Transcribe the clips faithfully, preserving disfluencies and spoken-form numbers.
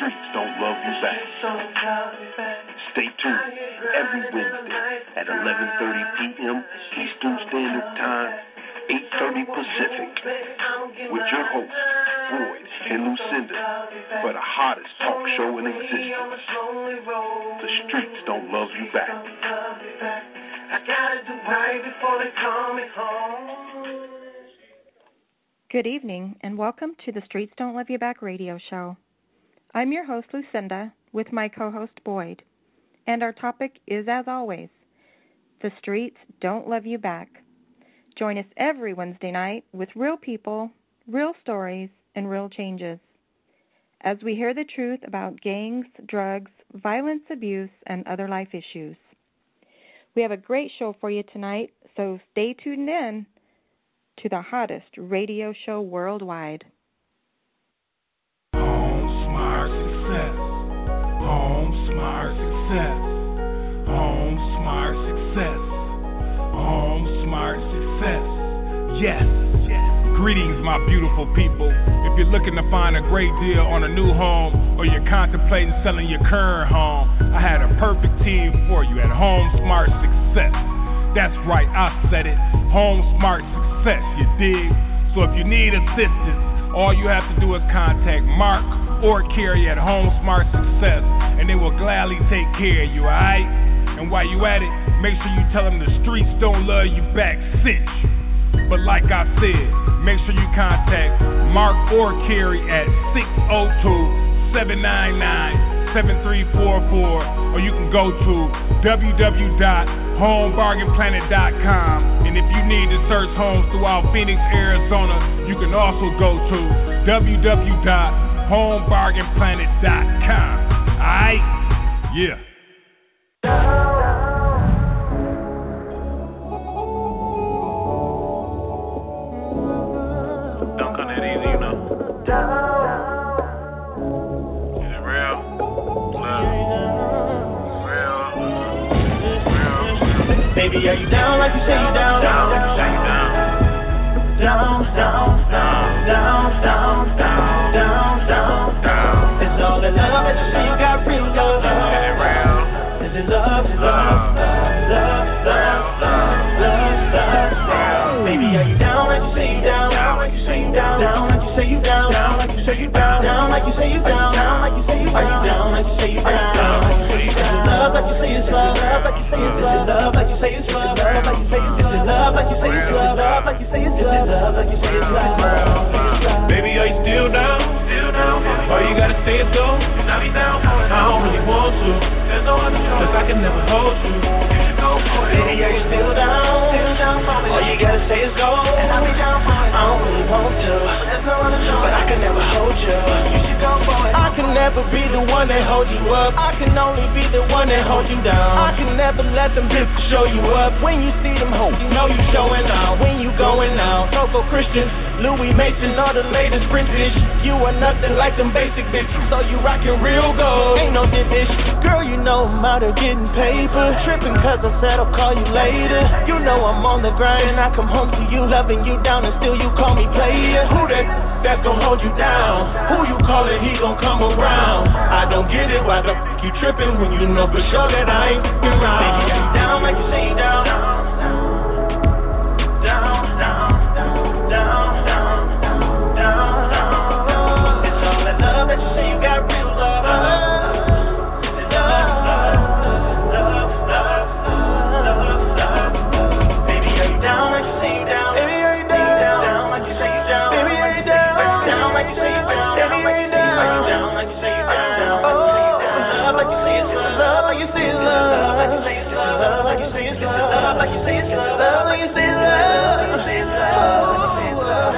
streets don't love you back. Stay tuned every Wednesday at eleven thirty p.m. Eastern Standard Time, eight thirty Pacific, with your hosts, Boyd and Lucinda, for the hottest talk show in existence. The streets don't love you back. I gotta do right before they call me home. Good evening, and welcome to the Streets Don't Love You Back radio show. I'm your host, Lucinda, with my co-host, Boyd, and our topic is, as always, the streets don't love you back. Join us every Wednesday night with real people, real stories, and real changes, as we hear the truth about gangs, drugs, violence, abuse, and other life issues. We have a great show for you tonight, so stay tuned in to the hottest radio show worldwide. Home Smart Success. Home Smart Success. Home Smart Success. Home Smart Success. Yes. Greetings, my beautiful people. If you're looking to find a great deal on a new home or you're contemplating selling your current home, I had a perfect team for you at Home Smart Success. That's right, I said it. Home Smart Success, you dig? So if you need assistance, all you have to do is contact Mark or Carrie at Home Smart Success, and they will gladly take care of you, alright? And while you at it, make sure you tell them the streets don't love you back, cinch. But like I said, make sure you contact Mark or Carrie at six oh two, seven nine nine, seven three four four, or you can go to w w w dot home bargain planet dot com. And if you need to search homes throughout Phoenix, Arizona, you can also go to w w w dot home bargain planet dot com. Alright? Yeah. Don't come that easy, you know. Is it real? Love. Real. Real. Baby, are you down like you say you down? Down like you say you down. Down, down, down, down, down, down, down, down, down. It's all the love that you say you got real love. Is it real? Is it love, love, love, love, love, love, love, love? Baby, are you down like you say you down? Down like you say you down. Down like you say you down. Down like you say you down. Down like you say you down. Down like you say you down. Are you down like you say you down? Down like you say you down. Love like you say it's love. Love like you say it's love. Love like you say it's love. Love like you say it's love. Like you say it's love. Love like you say it's love. Love like you say it's love. Baby, are you still down? Still down. All you gotta say is go. And I'll be down for it. I don't really want to. There's no other choice. Cause I can never hold you. You should go for it. Baby, are you still down? Still down for me. All you gotta say is go. And I'll be down for it. I don't really want to. There's no other choice. But I can never hold you. You should go for it. I can never be the one that holds you up. I can only be the one that holds you down. I can never let them bitches show you up. When you see them hoes, you know you showing out. When you going out, Coco Christian, Louis Mason, all the latest vintage. You are nothing like them basic bitches. So you rockin' real gold. Ain't no dip bitch. Girl, you know I'm out of getting paper. Trippin' cause I said I'll call you later. You know I'm on the grind and I come home to you, loving you down, and still you call me player. Who that that's gon' hold you down? Who you callin', he gon' come around. I don't get it, why the f*** you trippin' when you know for sure that I ain't f***ing around. Baby, you down like you say you down. Down, down, down, down, down, down, down, down. It's all that love that you say you got real love. It's love, love, love, love, love, love. Baby, are you down like you say you down? Baby, are you down? Down like you say you down. Baby, are you down? Down like you say you down. Baby, are you down? Are you down like you say you down? Love like you say it's love. Love like you say it's love. Love like you say it's love. Love like you say it's love. Love like you say it's love. Love like you say it's love.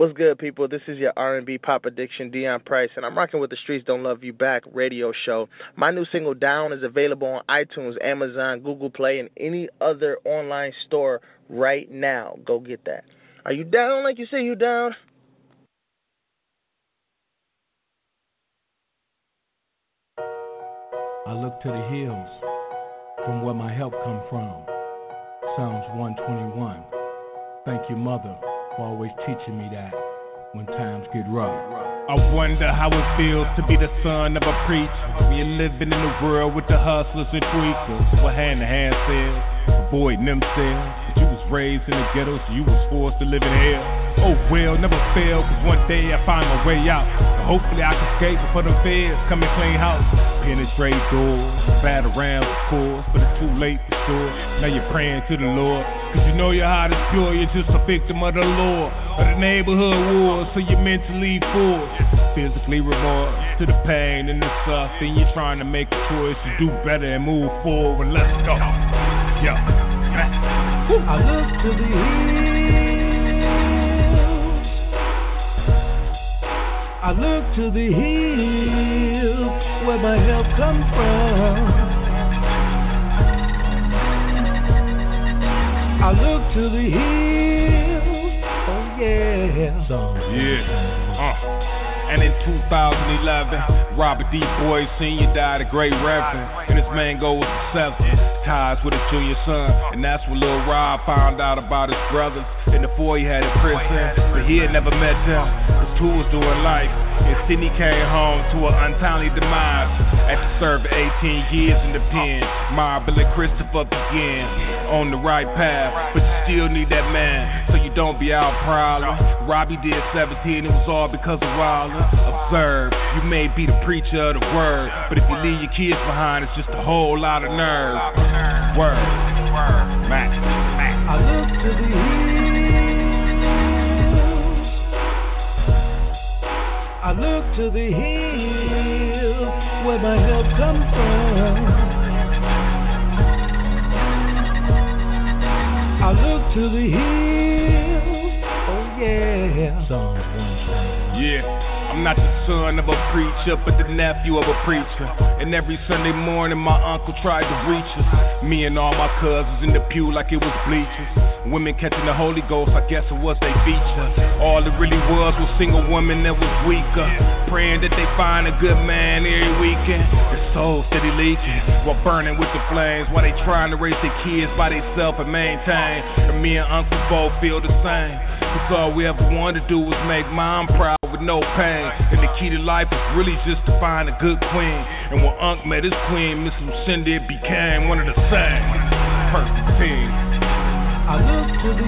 What's good, people? This is your R and B pop addiction, Dion Price, and I'm rocking with the Streets Don't Love You Back radio show. My new single, Down, is available on iTunes, Amazon, Google Play, and any other online store right now. Go get that. Are you down like you say you down? I look to the hills from where my help come from. Psalms one twenty-one. Thank you, Mother, for always teaching me that when times get rough. I wonder how it feels to be the son of a preacher. We're living in a world with the hustlers and tweakers, with hand-to-hand sales, avoiding themselves. But you was raised in the ghetto, so you was forced to live in hell. Oh well, never fail, cause one day I find my way out. So hopefully I can escape before them feds come and clean house. Penetrate doors, bat around of course, but it's too late for sure. Now you're praying to the Lord, cause you know your heart is pure, you're just a victim of the law, of the neighborhood wars, so you're mentally forced, physically remorse to the pain and the suffering. You're trying to make a choice to do better and move forward. Let's go. Yo. I look to the hills. I look to the hills where my help comes from. I look to the hills. Oh yeah. Yeah. Uh. And in two thousand eleven, Robert D. Boyd Senior died a great reverend, and his main goal was to sever ties with his junior son. And that's when Lil Rob found out about his brothers and the four he had in prison, but he had never met them, cause two was doing life. And Sidney came home to an untimely demise after serving eighteen years in the pen. Marble and Christopher began on the right path, but you still need that man, so you don't be out prowling. Robbie did seventeen, it was all because of violence. Observe, you may be the preacher of the word, but if you leave your kids behind, it's just a whole lot of nerve. Word, Mac, Mac. I look to the hills. I look to the hills where my help comes from. I look to the hills. Oh yeah. Psalms one twenty-one. Yeah. I'm not the son of a preacher, but the nephew of a preacher. And every Sunday morning my uncle tried to reach us. Me and all my cousins in the pew like it was bleachers. Women catching the Holy Ghost, I guess it was they feature. All it really was was single women that was weaker, praying that they find a good man every weekend. Their souls steady leaking while burning with the flames, while they trying to raise their kids by themselves and maintain. And me and Uncle both feel the same, cause all we ever wanted to do was make mom proud with no pain. And the key to life is really just to find a good queen. And when Unc met his queen, Miss Lucinda, it became one of the same. Perfect team. I look to the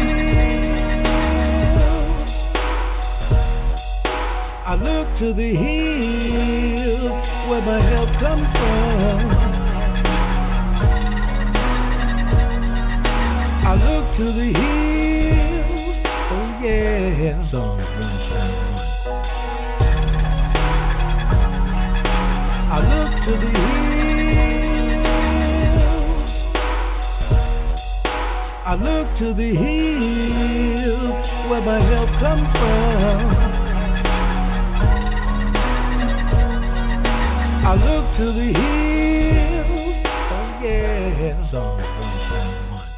hills. I look to the hills where my help comes from. I look to the hills. Oh yeah. Psalms one twenty-one. I look to the hills. I look to the hills where my help comes from. I look to the hills. Oh yeah. Psalms one twenty-one.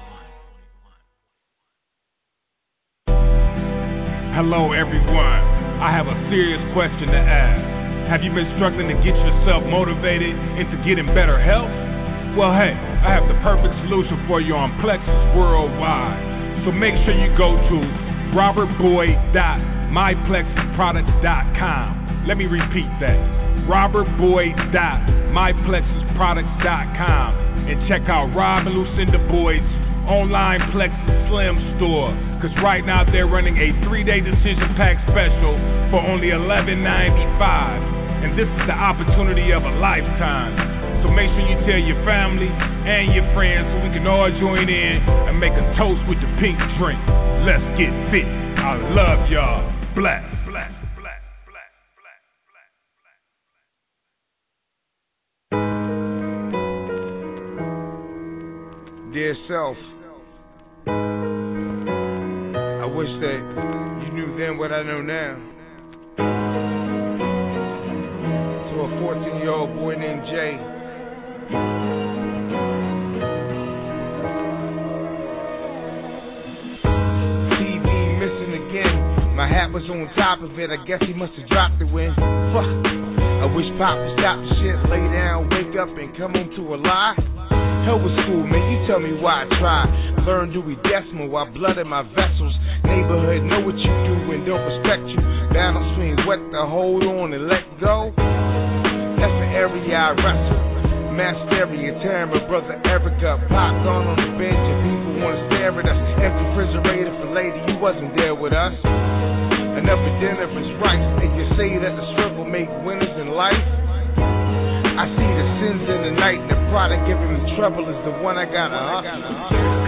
Hello everyone. I have a serious question to ask. Have you been struggling to get yourself motivated into getting better health? Well, hey, I have the perfect solution for you on Plexus Worldwide. So make sure you go to robert boyd dot my plexus products dot com. Let me repeat that. robert boyd dot my plexus products dot com and check out Rob and Lucinda Boyd's online Plexus Slim store. Cause right now they're running a three-day decision pack special for only eleven ninety-five. And this is the opportunity of a lifetime. So make sure you tell your family and your friends so we can all join in and make a toast with the pink drink. Let's get fit. I love y'all. Black, black, black, black, black, black, black. Dear self, I wish that you knew then what I know now. To a fourteen-year-old boy named Jay. T V missing again. My hat was on top of it. I guess he must have dropped it when. Fuck. I wish Pop would stop the shit, lay down, wake up, and come home to a lie. Hell with school, man, you tell me why I try. Learn Dewey Decimal while blood in my vessels. Neighborhood, know what you do and don't respect you. Battle between what to hold on and let go. That's the area I wrestle. Mass stereo, tearing my brother Erica. Pop gone on the bench and people wanna stare at us. Empty refrigerator for lady, you wasn't there with us. Another dinner is right, and you say that the struggle make winners in life. I see the sins in the night, and the product giving me trouble is the one I gotta hustle.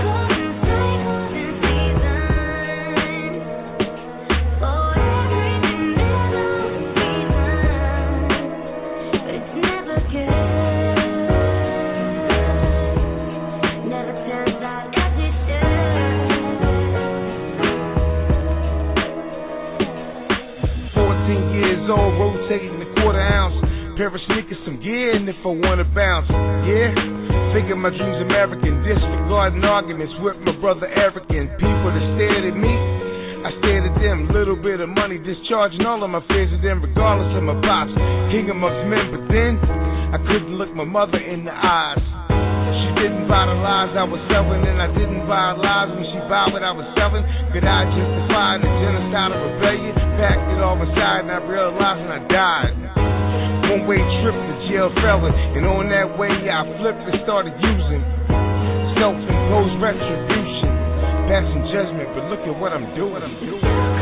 Old, rotating the quarter ounce. Pair of sneakers, some gear, and if I wanna bounce, yeah. Figure my dreams American, disregarding arguments with my brother Eric and people that stared at me. I stared at them, little bit of money, discharging all of my fears of them, regardless of my pops, king amongst men. But then I couldn't look my mother in the eyes. She didn't buy the lies I was selling, and I didn't buy lies when she bought what I was selling. Could I justify the genocide of rebellion? Packed it all inside, and I realized and I died. One-way trip to jail felon, and on that way I flipped and started using self-imposed retribution, passing judgment. But look at what I'm doing. I'm doing.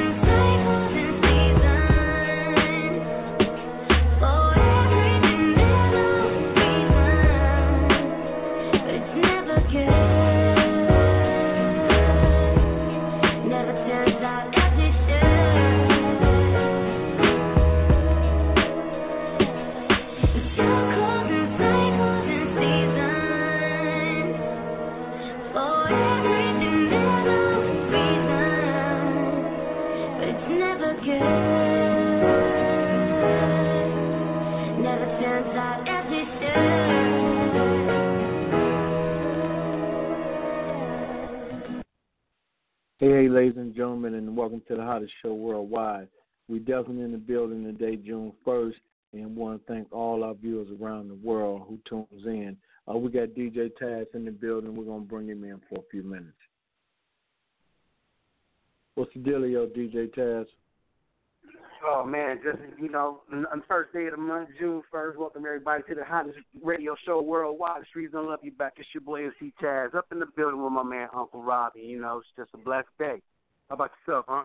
Hey, ladies and gentlemen, and welcome to the hottest show worldwide. We definitely in the building today, June first, and want to thank all our viewers around the world who tunes in. Uh, we got D J Taz in the building. We're going to bring him in for a few minutes. What's the dealio, D J Taz? Oh, man, just, you know, on the first day of the month, June first, welcome everybody to the hottest radio show worldwide. The streets don't love you back. It's your boy, M C Taz, up in the building with my man, Uncle Robbie. You know, it's just a blessed day. How about yourself, huh?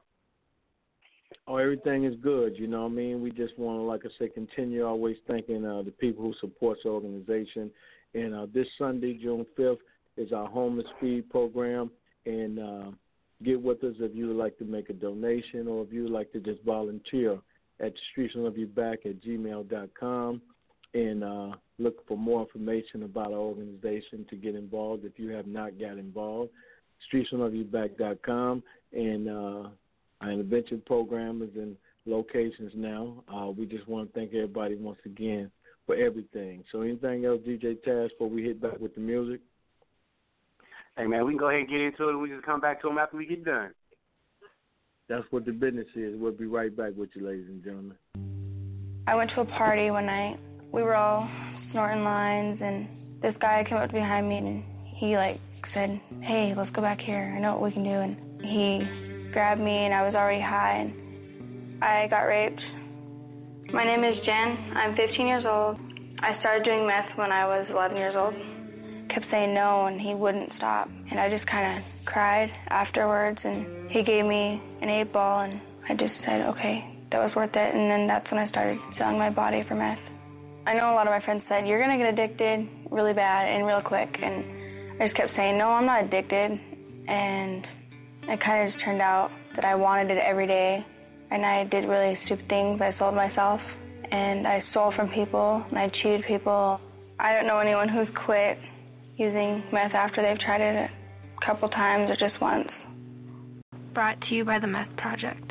Oh, everything is good, you know what I mean? We just want to, like I say, continue always thanking uh, the people who support the organization. And uh, this Sunday, June fifth, is our homeless feed program. And uh, get with us if you would like to make a donation or if you would like to just volunteer at the Streets Don't Love You Back at gmail dot com. And uh, look for more information about our organization to get involved if you have not got involved. Streets Don't Love You Back dot com. And uh, our intervention program is in locations now. Uh, we just want to thank everybody once again for everything. So anything else, D J Taz, before we hit back with the music? Hey, man, we can go ahead and get into it, and we just come back to them after we get done. That's what the business is. We'll be right back with you, ladies and gentlemen. I went to a party one night. We were all snorting lines, and this guy came up behind me, and he, like, said, hey, let's go back here. I know what we can do. And he grabbed me, and I was already high, and I got raped. My name is Jen. I'm fifteen years old. I started doing meth when I was eleven years old. Kept saying no, and he wouldn't stop. And I just kind of cried afterwards, and he gave me an eight ball, and I just said, okay, that was worth it. And then that's when I started selling my body for meth. I know a lot of my friends said, you're going to get addicted really bad and real quick. And I just kept saying, no, I'm not addicted. And it kind of just turned out that I wanted it every day. And I did really stupid things. I sold myself, and I stole from people, and I cheated people. I don't know anyone who's quit using meth after they've tried it a couple times or just once. brought to you by the Meth Project.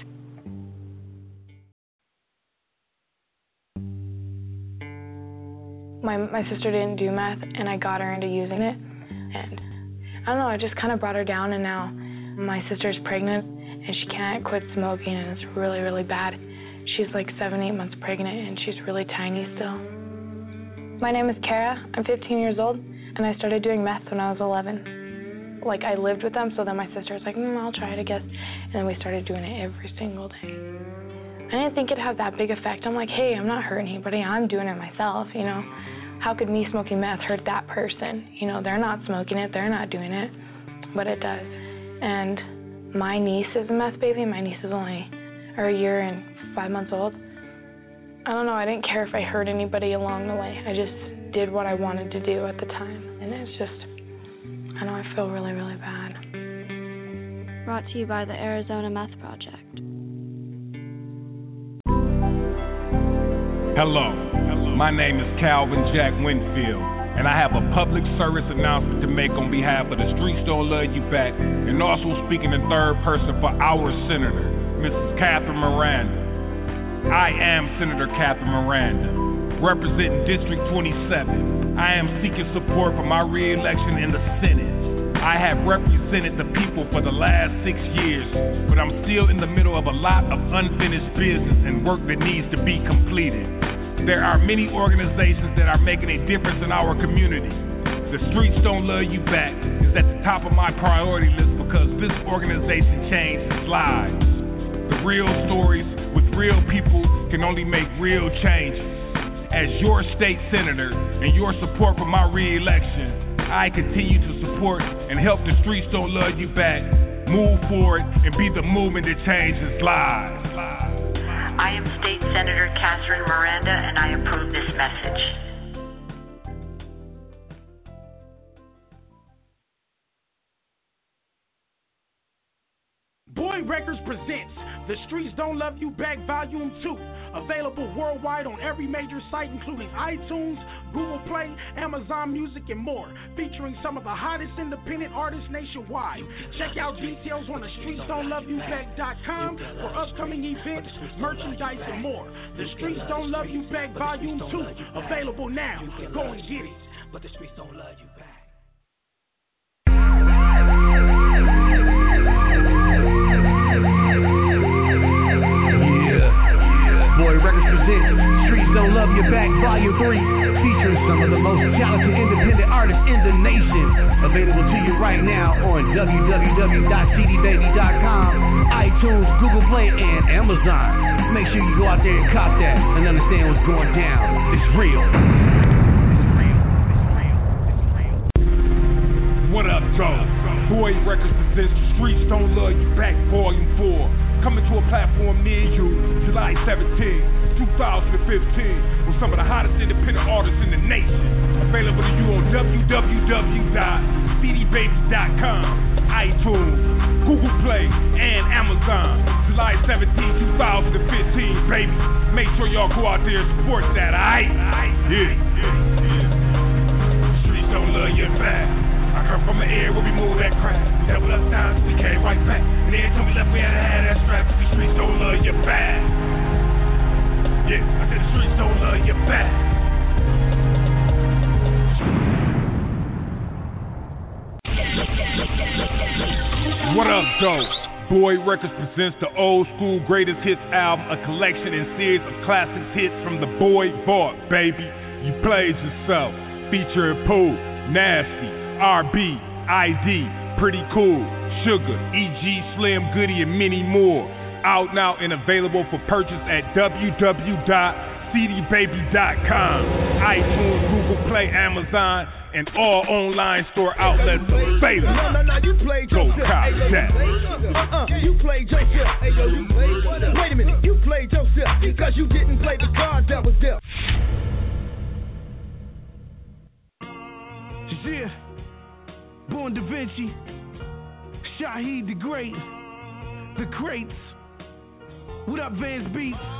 My my sister didn't do meth, and I got her into using it. And I don't know, I just kind of brought her down, and now my sister's pregnant, and she can't quit smoking, and it's really, really bad. She's like seven, eight months pregnant, and she's really tiny still. My name is Kara. I'm fifteen years old, and I started doing meth when I was eleven. Like, I lived with them, so then my sister was like, mm, I'll try it, I guess. And then we started doing it every single day. I didn't think it'd have that big effect. I'm like, hey, I'm not hurting anybody. I'm doing it myself, you know. How could me smoking meth hurt that person? You know, they're not smoking it. They're not doing it. But it does. And my niece is a meth baby. My niece is only or a year and five months old. I don't know. I didn't care if I hurt anybody along the way. I just did what I wanted to do at the time. And it's just, I know I feel really, really bad. Brought to you by the Arizona Meth Project. Hello. My name is Calvin Jack Winfield, and I have a public service announcement to make on behalf of the Streets Don't Love You Back, and also speaking in third person for our Senator, Missus Catherine Miranda. I am Senator Catherine Miranda, representing District twenty-seven. I am seeking support for my re-election in the Senate. I have represented the people for the last six years, but I'm still in the middle of a lot of unfinished business and work that needs to be completed. There are many organizations that are making a difference in our community. The Streets Don't Love You Back is at the top of my priority list because this organization changes lives. The real stories with real people can only make real changes. As your state senator and your support for my re-election, I continue to support and help the Streets Don't Love You Back move forward and be the movement that changes lives. I am State Senator Catherine Miranda, and I approve this message. Boyd Records presents The Streets Don't Love You Back Volume two. Available worldwide on every major site, including iTunes, Google Play, Amazon Music, and more. Featuring some of the hottest independent artists nationwide. Check out details on the streets don't love you back dot com for upcoming events, merchandise, and more. The Streets Don't Love You Back Volume two. Available now. Go and get it. But the streets don't love you back. Boyd Records presents Streets Don't Love You Back Volume three, featuring some of the most talented independent artists in the nation. Available to you right now on w w w dot c d baby dot com, iTunes, Google Play, and Amazon. Make sure you go out there and cop that and understand what's going down. It's real. What up, Joe? Boyd Records presents The Streets Don't Love You Back Volume four. Coming to a platform near you, July seventeenth, twenty fifteen, with some of the hottest independent artists in the nation. Available to you on w w w dot c d baby dot com, iTunes, Google Play, and Amazon. July seventeenth, twenty fifteen, baby. Make sure y'all go out there and support that, alright? Yeah, yeah, yeah. Streets don't love you back. I come from the air where we move that crap. We doubled up times, we came right back. And then told me left, we had to have that strap. The streets don't love you back. Yeah, I said the streets don't love you back. What up, though? Boyd Records presents the Old School Greatest Hits album, a collection and series of classics hits from the Boyd Vault, baby. You played yourself. Featuring Pooh, Nasty, R B, I D, Pretty Cool, Sugar, E G, Slim Goody, and many more. Out now and available for purchase at w w w dot c d baby dot com, iTunes, Google Play, Amazon, and all online store outlets available. No, no, no, you played Go yourself. cop that. Uh-uh, you played yourself. Hey, yo, you played. Wait a minute, you played yourself because you didn't play the cards that was dealt. Yeah. Born Da Vinci, Shaheed the Great, the Crates. What up, Vance Beats?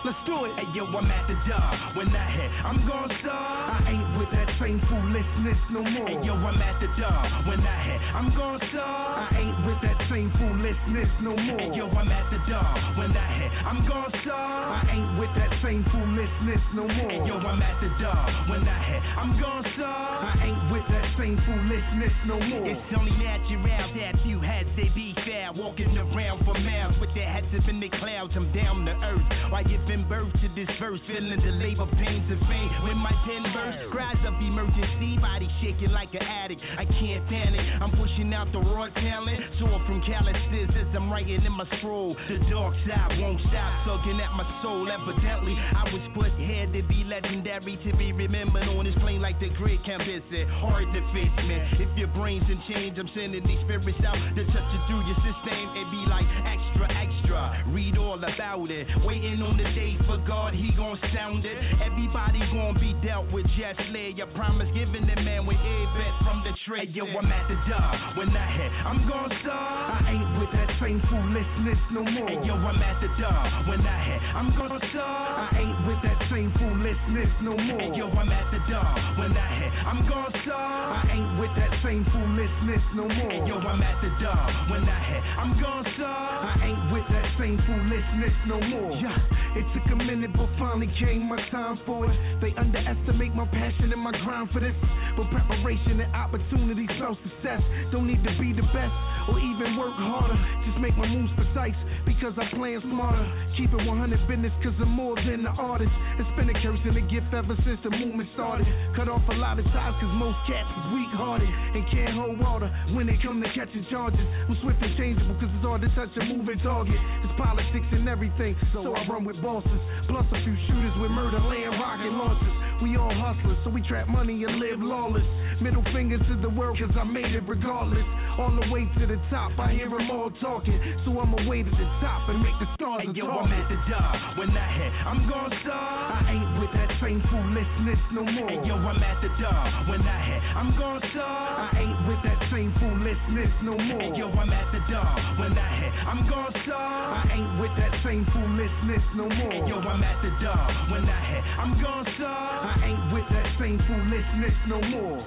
let's do it. Hey yo, I'm at the job. When I hit, I'm gon' start. I ain't with that same foolishness no more. Hey yo, I'm at the job. When I hit, I'm gon' start. I ain't with that same foolishness no more. Hey yo, I'm at the job. When I hit, I'm gon' start. I ain't with that same foolishness no more. Hey yo, I'm at the job. When I hit, I'm gon' start. I ain't with that same foolishness no more. It's only natural that few heads they be fair, walking around for miles with their heads up in the clouds. I'm down to earth. Why giving birth to this verse, feeling the labor pains of pain. When my pen bursts, cries of emergency, body shaking like an addict. I can't panic. I'm pushing out the raw talent, sore from calluses as I'm writing in my scroll. The dark side won't stop tugging at my soul. Evidently, I was put here to be legendary, to be remembered on this plane like the great campus. Hard to fix, man. If your brain's in change, I'm sending these spirits out to touch it through your system. It be like extra, extra. Read all about it. Waiting on the day for God, he gon' sound it. Everybody gon' be dealt with, just lay your promise, giving the man with a bet from the trade. Hey, yo, I'm at the job. When I hit, I'm gon' start. I ain't with that same foolishness no more. Hey, yo, I'm at the job. When I hit, I'm gon' start. I ain't with that same foolishness no more. Hey, yo, I'm at the job. When I hit, I'm gon' start. I ain't with that same foolishness no more. Hey, yo, I'm at the job. When I hit, I'm gon' start. I ain't with that same foolishness no more. Yeah, it took a minute, but finally came my time for it. They underestimate my passion and my grind for this. But preparation and opportunity spell success. Don't need to be the best or even work harder. Just make my moves precise because I plan smarter. Keep it one hundred business cause I'm more than an artist. It's been a curse and a gift ever since the movement started. Cut off a lot of ties cause most cats is weak hearted and can't hold water when they come to catching charges. I'm swift and changeable cause it's hard to touch a moving target. It's politics and everything, so I run with bosses. Plus a few shooters with murder, land, rocket launchers. We all hustlers, so we trap money and live lawless. Middle fingers to the world cause I made it regardless. On the way to the top, I hear them all talking. So I'ma way to the top and make the stars. Hey yo, I'm at the job. When I hit, I'm gon' start. I ain't with that same foolishness no more. Hey yo, I'm at the job. When I hit, I'm gon' start. I ain't with that same foolishness no more. Hey yo, I'm at the job. When I hit, I'm gon' start. I ain't with that same foolishness no more. Hey yo, I'm at the job. When I hit, I'm gon' start. I ain't with that same foolishness no more.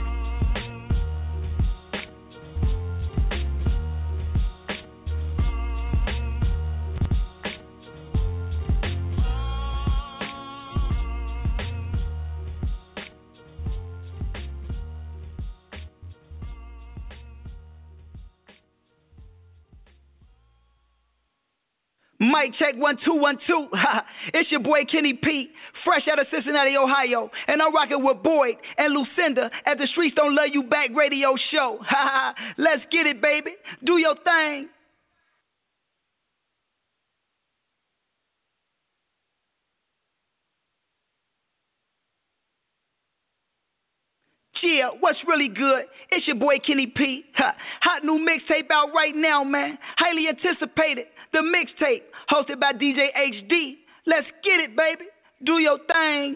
Mic check one two one two. It's your boy Kenny P, fresh out of Cincinnati, Ohio, and I'm rocking with Boyd and Lucinda at the Streets Don't Love You Back radio show. Let's get it, baby. Do your thing. Yeah, what's really good? It's your boy Kenny P. Ha, hot new mixtape out right now, man. Highly anticipated. The mixtape, hosted by D J H D. Let's get it, baby. Do your thing.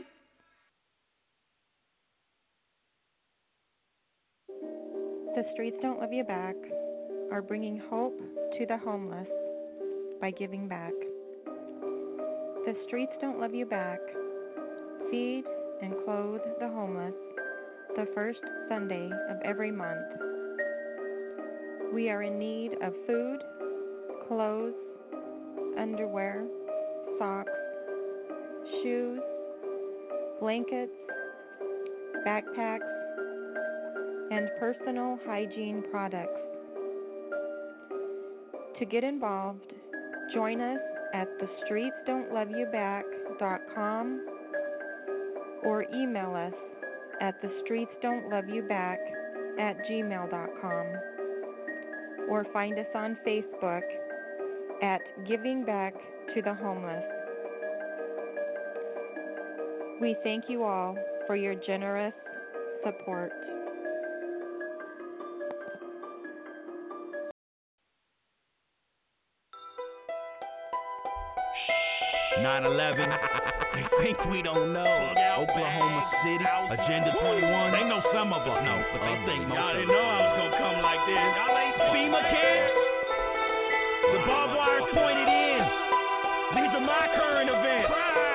The Streets Don't Love You Back are bringing hope to the homeless by giving back. The Streets Don't Love You Back feed and clothe the homeless the first Sunday of every month. We are in need of food, clothes, underwear, socks, shoes, blankets, backpacks, and personal hygiene products. To get involved, join us at the streets don't love you back dot com or email us at the streets don't love you back at gmail dot com or find us on Facebook at Giving Back to the Homeless. We thank you all for your generous support. nine eleven, they think we don't know. Oklahoma City, Agenda twenty-one. They know some of us know, but they think most of us. Y'all didn't know I was gonna come like this. Y'all ain't FEMA camps. The barbed wire's pointed in. These are my current events.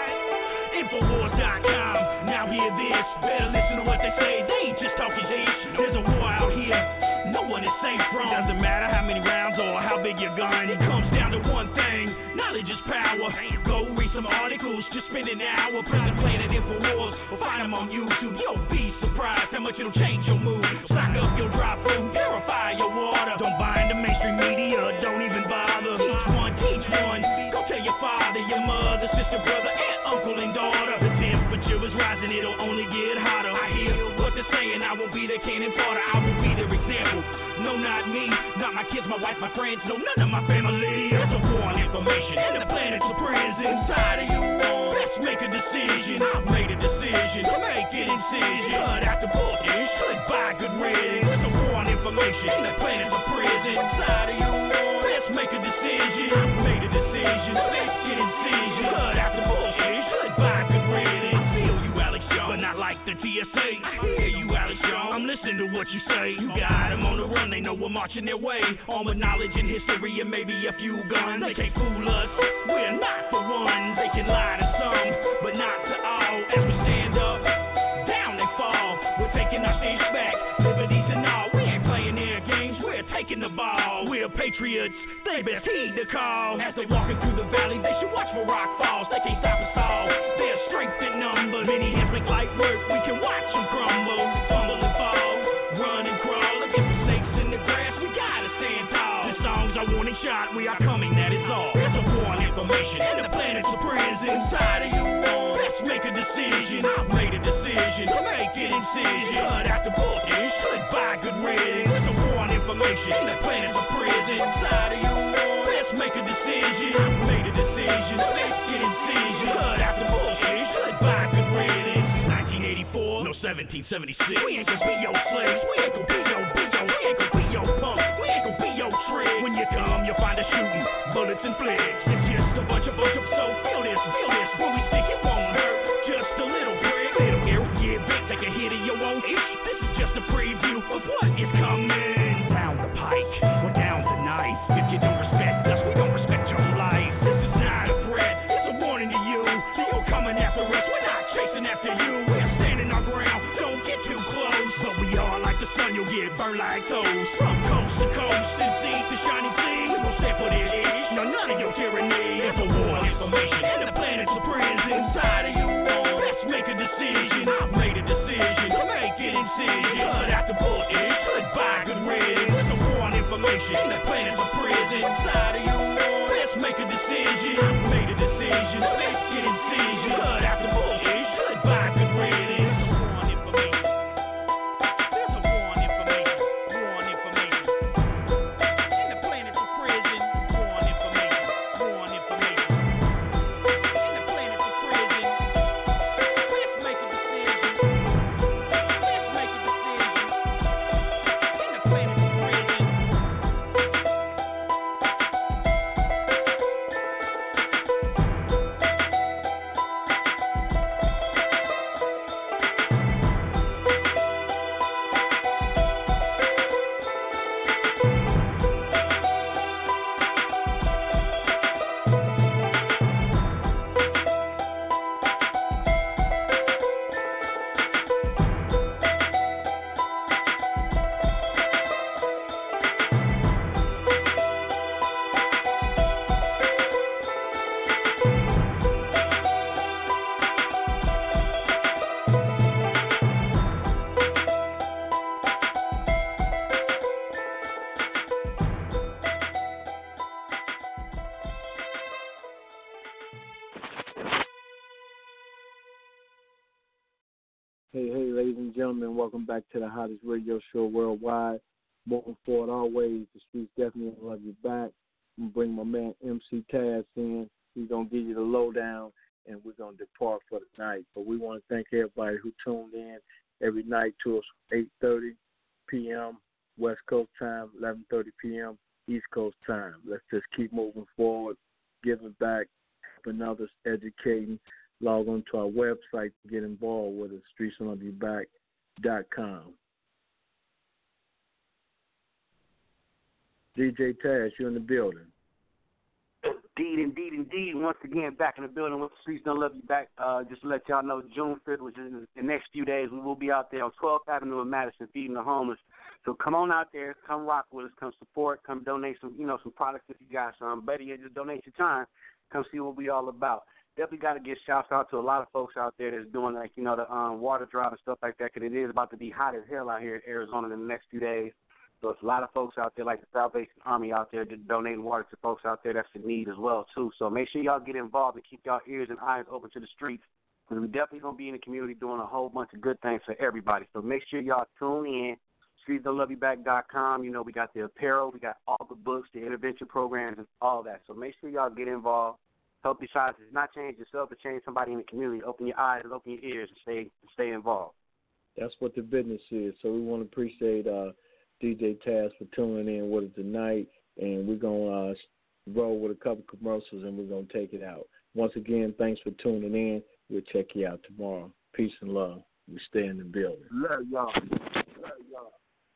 Infowars dot com. Now hear this. Better listen to what they say. They ain't just talking ish. There's a war out here. No one is safe from. Doesn't matter how many rounds or how big your gun. It comes down to one thing. Knowledge is power. Go read some articles. Just spend an hour. Prison Planet Infowars. Or find them on YouTube. You'll be surprised how much it'll change your mood. Stock up your dry food. Purify your water. Don't buy into mainstream media. Don't even bother. Teach one, teach one. Go tell your father, your mother, sister, brother, aunt, uncle, and daughter. The temperature is rising. It'll only get hotter. I hear what they're saying. I will be their cannon fodder. I will be their example. No, not me. Not my kids, my wife, my friends. No, none of my family. There's a war on information. And the planet's a prison. Inside of you. Let's make a decision. I've made a decision. Make an incision. Cut out the bullshit. Goodbye, good riddance. There's a war on information. And the planet's a prison. Inside of you. Let's make a decision. I've made a decision. Make an incision. Cut out the bullshit. Goodbye, good riddance. I feel you, Alex Jones, but not like the T S A. I hear you, Alex Jones. I'm listening to what you say. You got them on the run. They know we're marching their way. Armed with knowledge and history and maybe a few guns. They can't fool us. We're not the ones. They can lie to some, but not to all. As we stand up, down they fall. We're taking our stage back. Liberties and all. We ain't playing their games. We're taking the ball. We're patriots. They best heed the call. As they walking through the valley, they should watch for rock falls. They can't stop us all. There's strength in numbers. Many hands make light work. We can watch them crumble, fumble and fall, run and crawl against the snakes in the grass. We gotta stand tall. The songs are warning shot. We are coming. That is all. There's a war on information. And the planet's a prison. Inside of you. Let's make a decision. I've made a decision. Make an incision. Cut out the bullshit. Goodbye, good riddance. There's a war on information. And the planet's a prison. Inside of you. Let's make a decision. I've made a decision. Make an incision. Cut out the bullshit. Goodbye, good riddance. nineteen eighty-four. No seventeen seventy-six. We ain't gonna be your slaves. We ain't gonna be your bitch. We ain't gonna be your punk. We ain't gonna be your trick. When you come, you'll find us shooting bullets and flicks. It's just a bunch of bunch of so feel this, feel this. When we stick, it won't hurt. Just a little prick, little air, yeah, bitch. Take a hit of your own itch. This is just a preview of what is coming. Down the pike, or down the knife. If you don't respect us, we don't respect your life. This is not a threat. It's a warning to you. So you're coming after us. We're not chasing after you. We're standing our ground. Don't get too close. But we are like the sun. You'll get burned like toast. From coast to coast and sea to shining sea. We won't stand for this. No, none of your tyranny. It's a war on information. And the planet's a prison. Inside of you. Let's make a decision. I've made a decision. Make an incision. Cut out the bullshit. Goodbye, good riddance. It's a war on information. And the planet's a prison. Inside of you. Let's make a decision. I've made a decision. Make an incision. Cut out the bullshit. Goodbye, good riddance. It's a war on information. There's a war on information. War on information. And the planet's a prison. War on information. War on information. And the planet's a prison. Let's make a decision. Let's make a decision. And the planet's a prison. Hey, hey, ladies and gentlemen, welcome back to the hottest radio show worldwide. Moving forward always, the streets definitely love you back. I'm going to bring my man M C Taz in. He's going to give you the lowdown, and we're going to depart for the night. But we want to thank everybody who tuned in every night to us, eight thirty p.m. West Coast time, eleven thirty p.m. East Coast time. Let's just keep moving forward, giving back, helping others, educating. Log on to our website to get involved with us, streets don't love you back dot com. D J Taz, you're in the building. Indeed, indeed, indeed. Once again, back in the building with the Streets Don't Love You Back. Uh, just to let y'all know, June fifth, which is in the next few days, we will be out there on twelfth Avenue in Madison feeding the homeless. So come on out there, come rock with us, come support, come donate some, you know, some products if you got some. Better yet, just donate your time. Come see what we all about. Definitely got to give shouts out to a lot of folks out there that's doing, like, you know, the um, water drive and stuff like that, because it is about to be hot as hell out here in Arizona in the next few days. So it's a lot of folks out there, like the Salvation Army out there, donating water to folks out there that's in need as well, too. So make sure y'all get involved and keep y'all ears and eyes open to the streets. And we're definitely going to be in the community doing a whole bunch of good things for everybody. So make sure y'all tune in, streets don't love you back dot com. You know, we got the apparel, we got all the books, the intervention programs, and all that. So make sure y'all get involved. Help your size. It's not change yourself, but change somebody in the community. Open your eyes and open your ears and stay stay involved. That's what the business is. So we want to appreciate uh, D J Taz for tuning in with us tonight, and we're going to uh, roll with a couple commercials, and we're going to take it out. Once again, thanks for tuning in. We'll check you out tomorrow. Peace and love. We stay in the building. Love y'all. Love y'all.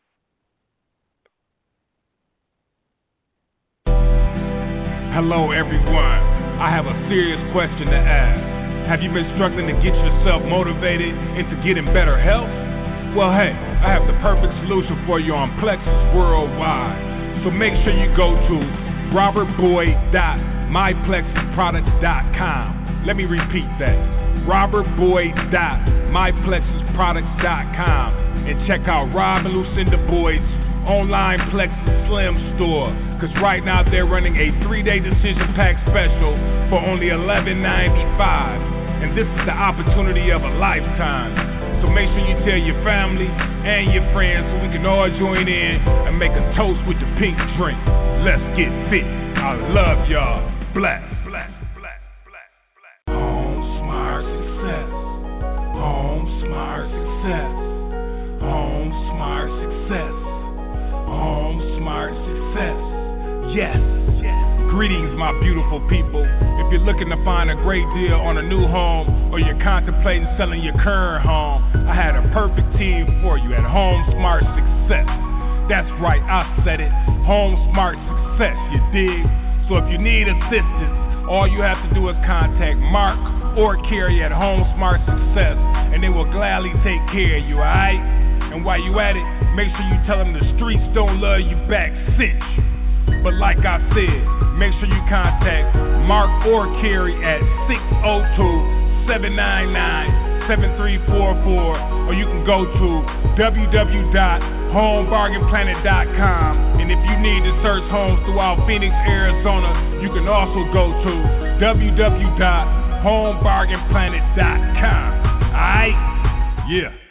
Hello, everyone. I have a serious question to ask. Have you been struggling to get yourself motivated into getting better health? Well, hey, I have the perfect solution for you on Plexus Worldwide. So make sure you go to robert boyd dot my plexus products dot com. Let me repeat that. robert boyd dot my plexus products dot com and check out Rob and Lucinda Boyd's online Plexus Slim store, because right now they're running a three-day decision pack special for only eleven ninety-five, and this is the opportunity of a lifetime. So make sure you tell your family and your friends so we can all join in and make a toast with the pink drink. Let's get fit. I love y'all. Bless. Bless. Bless. Bless. Bless. Home Smart Success. Home Smart Success. Home Smart Success. Home Smart Success. Yes. Yes. Greetings, my beautiful people. If you're looking to find a great deal on a new home or you're contemplating selling your current home, I had a perfect team for you at Home Smart Success. That's right, I said it. Home Smart Success, you dig? So if you need assistance, all you have to do is contact Mark or Carrie at Home Smart Success, and they will gladly take care of you, alright? And while you at it, make sure you tell them the streets don't love you back, cinch. But like I said, make sure you contact Mark or Carrie at six oh two, seven nine nine, seven three four four, or you can go to w w w dot home bargain planet dot com. And if you need to search homes throughout Phoenix, Arizona, you can also go to w w w dot home bargain planet dot com. Alright? Yeah.